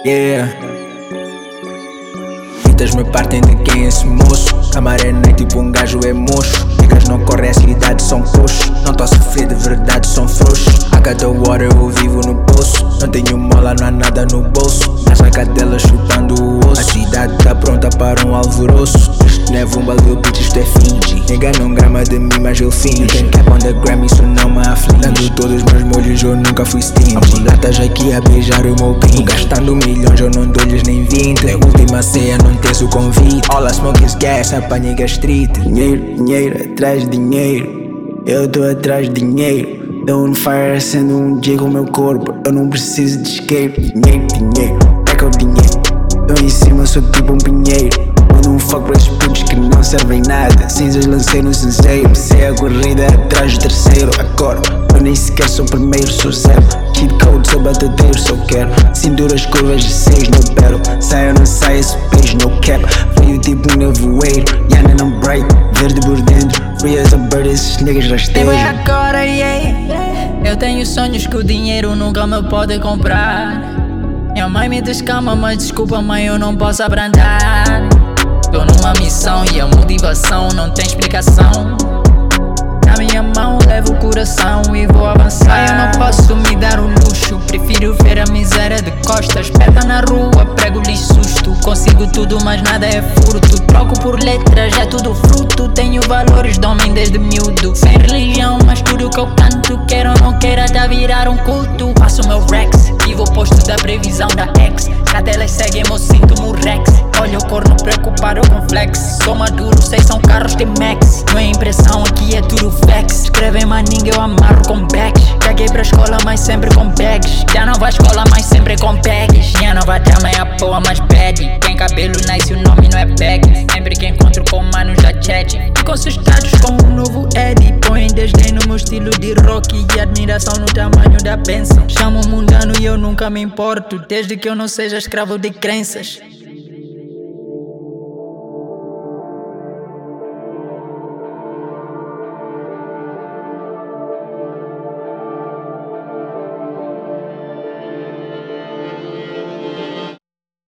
Yeah. Muitas me partem de quem é esse moço. Camarena é tipo um gajo é moço. Niggas não correm a cidade, são coxos. Não tô a sofrer de verdade, são frouxos. A cada hora eu vivo no poço. Não tenho mola, não há nada no bolso. Na sacadela chutando o osso. A cidade tá pronta para um alvoroço. Isto não é vumba, lil bitch, isto é finge. Ninguém não grama de mim, mas eu finge. Quem cap on the gram, isso não me aflige. Dando todos os meus molhos, eu nunca fui stingy. A mulata aqui a beijar o meu pinto. Gastando milhões, eu não dou-lhes nem 20. É última ceia, não tens o convite. All I smoke is gas, apanha gastrite. Dinheiro, dinheiro, atrás de dinheiro. Eu tô atrás de dinheiro. Dou on fire, acendo um J com o meu corpo. Eu não preciso de isqueiro. Dinheiro, dinheiro, é que é o dinheiro. Tô em cima, sou tipo um pinheiro. Mando um fuck para esses putos que não servem nada. Cinzas lancei no cinzeiro. Sei a corrida atrás do terceiro. Acordo, eu nem sequer sou primeiro, sou zero. Cheat code, sou batadeiro, só quero. Cinturas curvas de 6 no battle. Sai ou não sai, esse peixe no cap. Veio tipo um nevoeiro. Yana não bright, verde por dentro. Free as a bird, esses niggas rasteiros. É agora, yeah. Eu tenho sonhos que o dinheiro nunca me pode comprar. Minha mãe me descama, mas desculpa mãe, eu não posso abrandar. Tô numa missão e a motivação não tem explicação. Na minha mão levo o coração e vou avançar. Eu não posso me dar o luxo, prefiro ver a miséria de costas. Peta na rua, prego-lhe susto. Consigo tudo, mas nada é furto. Troco por letras, é tudo fruto. Tenho valores de homem desde miúdo. Sem religião, mas tudo que eu canto, queira ou não queira, tá a virar um culto. Faço o meu Rex, vivo oposto da previsão da ex. Cada elas seguem, eu sinto-me o Rex. Olha o corno preocupado com flex. Sou maduro, sei são carros de Max. Não é impressão, aqui é tudo facts. Escrevem maninga, eu amarro com bags. Caguei pra escola, mas sempre com bags. Já não vai à escola, mas sempre com bags. Já não vai também a porra, mas bad. Tem cabelo nice, o nome não é bag. Sempre que encontro com mano já chat. Ficam assustados com o novo Eddie. Põem desdém no meu estilo de rock e admiração no tamanho da bênção. Chamo mundano e eu nunca me importo, desde que eu não seja escravo de crenças.